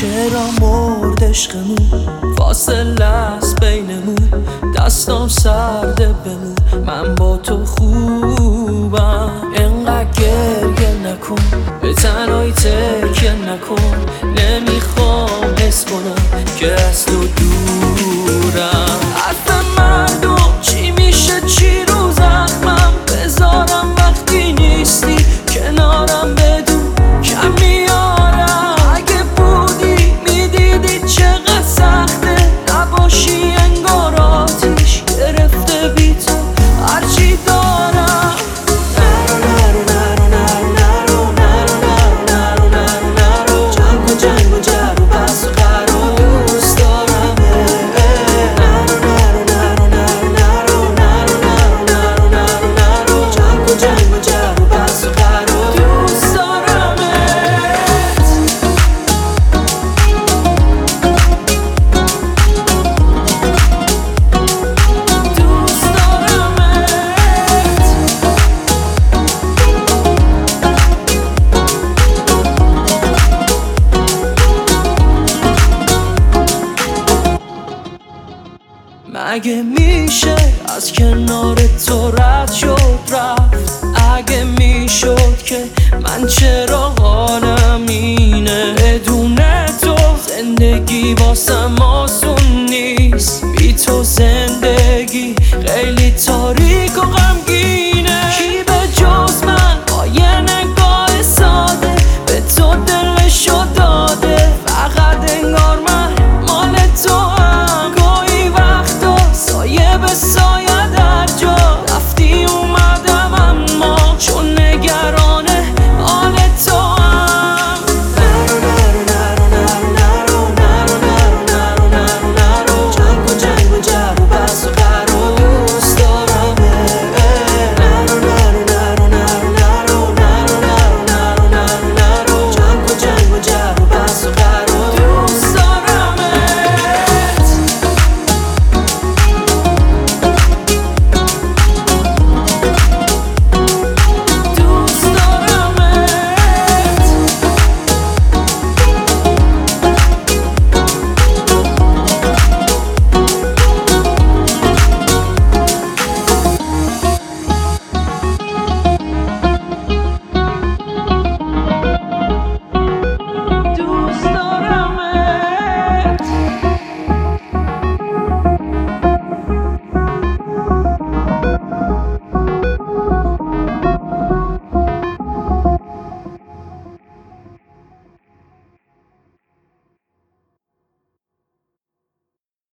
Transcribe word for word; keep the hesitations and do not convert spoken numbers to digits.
چرا مرد عشقمون، فاصله است بینمون، دستام سرده بمون، من با تو خوبم. انقدر گریه نکن، به تنهایی تکیه نکن، نمیخوام حس کنم که از تو دورم. حرف مردم چی میشه، چی رو زخمم بذارم وقتی نیستی کنارم، بدون کم میارم. اگه بودی میدیدی چقدر سخته نباشی، انگار آتیش گرفته بی تو هرچی دارم. نرو نرو نرو نرو نرو نرو نرو نرو نرو جمع کن جنگ و جر و بحث و قرار دوست دارم. نرو نرو نرو نرو نرو نرو نرو نرو نرو جمع کن جنگ و جر و بحث و قرار دوست دارم. مگه میشه از کنار تو رد شد رفت؟ اگه میشد که من چرا حالم اینه؟ بدون تو زندگی واسم